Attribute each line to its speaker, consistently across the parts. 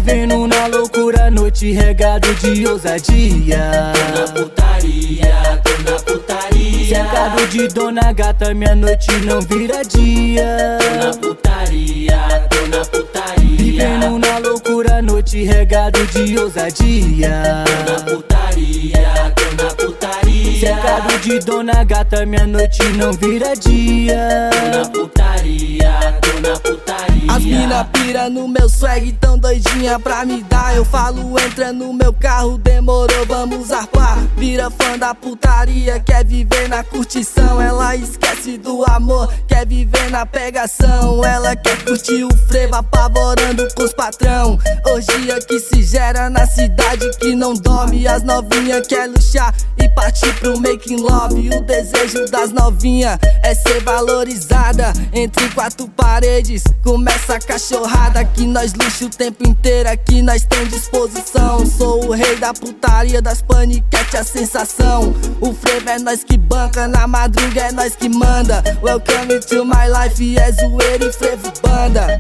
Speaker 1: Vivendo na loucura, noite regado de ousadia.
Speaker 2: Tô na putaria, tô na putaria.
Speaker 1: Cercado de dona gata, minha noite não vira dia.
Speaker 2: Tô na putaria, tô na putaria.
Speaker 1: Vivendo na loucura, noite regado de ousadia.
Speaker 2: Tô na putaria, tô na putaria.
Speaker 1: Cercado de dona gata, minha noite não vira dia.
Speaker 2: Tô na putaria, tô na putaria.
Speaker 3: As mina pira no meu swag, tão doidinha pra me dar. Eu falo, entra no meu carro, demorou, vamos arpar. Vira fã da putaria, quer viver na curtição. Ela esquece do amor, quer viver na pegação. Ela quer curtir o frevo, apavorando com os patrão. Orgia que se gera na cidade que não dorme. As novinha quer luxar e partir pro making love. O desejo das novinha é ser valorizada entre quatro paredes. Começa a cachorrada, que nós luxo o tempo inteiro, aqui nós tem disposição. Sou o rei da putaria, das paniquete a sensação. O frevo é nós que banca, na madruga é nós que manda. Welcome to my life, é zoeira e frevo banda.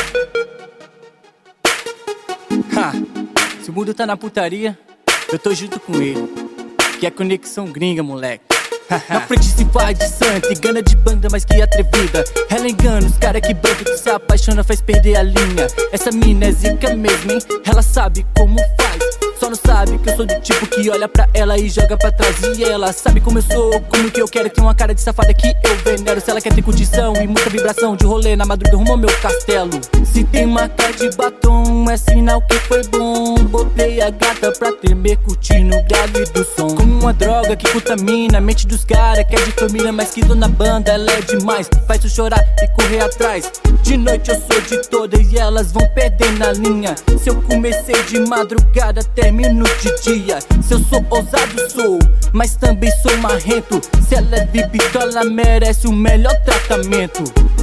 Speaker 1: Ha, se o mundo tá na putaria, eu tô junto com ele. Que é conexão gringa, moleque. Na frente se vai de santa e gana de banda, mas que atrevida. Ela engana os cara que banca, que se apaixona, faz perder a linha. Essa mina é zica mesmo, hein? Ela sabe como faz. Só não sabe que eu sou do tipo que olha pra ela e joga pra trás. E ela sabe como eu sou, como que eu quero. Tem uma cara de safada que eu venero. Se ela quer ter curtição e muita vibração de rolê na madruga, rumo ao meu castelo. Se tem marca de batom, é sinal que foi bom. Botei a gata pra tremer, curtindo o grave do som. Como uma droga que contamina a mente dos cara que é de família, mas que dona banda, ela é demais. Faz tu chorar e correr atrás. De noite eu sou de todas e elas vão perder na linha. Se eu comecei de madrugada, termino de dia. Se eu sou ousado, sou, mas também sou marrento. Se ela é VIP, ela merece o melhor tratamento.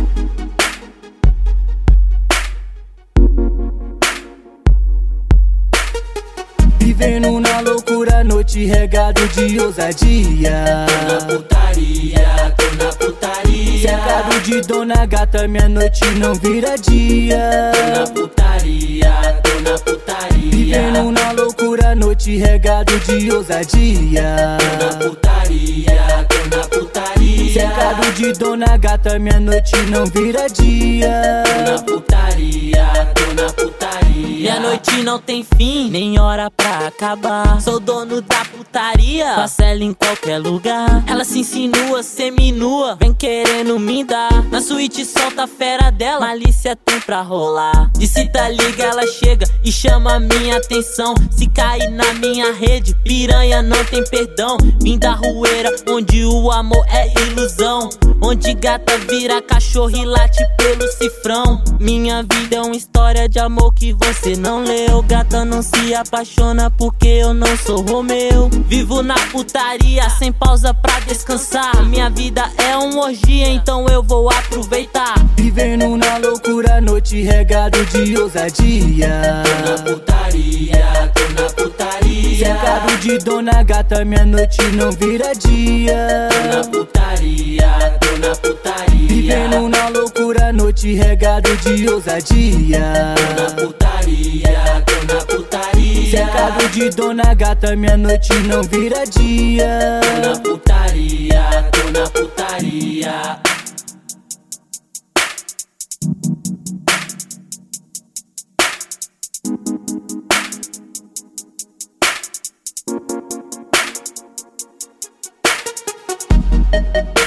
Speaker 1: Vivendo na loucura, noite regado de ousadia.
Speaker 2: Tô na putaria, tô na putaria.
Speaker 1: Cercado de dona gata, minha noite não vira dia.
Speaker 2: Tô na putaria, tô na putaria.
Speaker 1: Vivendo na loucura, noite regado de ousadia.
Speaker 2: Tô na putaria, tô na putaria.
Speaker 1: Cercado de dona gata, minha noite não vira dia.
Speaker 2: Tô na putaria, tô na putaria.
Speaker 4: Minha noite não tem fim, nem hora pra acabar. Sou dono da putaria, faço ela em qualquer lugar. Ela se insinua, seminua, vem querendo me dar. Na suíte solta a fera dela, malícia tem pra rolar. De se tá liga, ela chega e chama minha atenção. Se cair na minha rede, piranha não tem perdão. Vim da rueira, onde o amor é ilusão. Onde gata vira cachorro e late pelo cifrão. Minha vida é uma história de amor que você não leu. Gata não se apaixona porque eu não sou Romeu. Vivo na putaria, sem pausa pra descansar. Minha vida é uma orgia, então eu vou aproveitar.
Speaker 1: Vivendo na loucura, noite regado de ousadia.
Speaker 2: Tô na putaria, tô na putaria.
Speaker 1: Cercado de dona gata, minha noite não vira dia.
Speaker 2: Tô na putaria, tô na putaria.
Speaker 1: Vivendo na loucura, noite regado de ousadia.
Speaker 2: Tô na putaria, tô na putaria.
Speaker 1: Cercado de dona gata, minha noite não vira dia.
Speaker 2: Tô na putaria, tô na putaria.
Speaker 1: Thank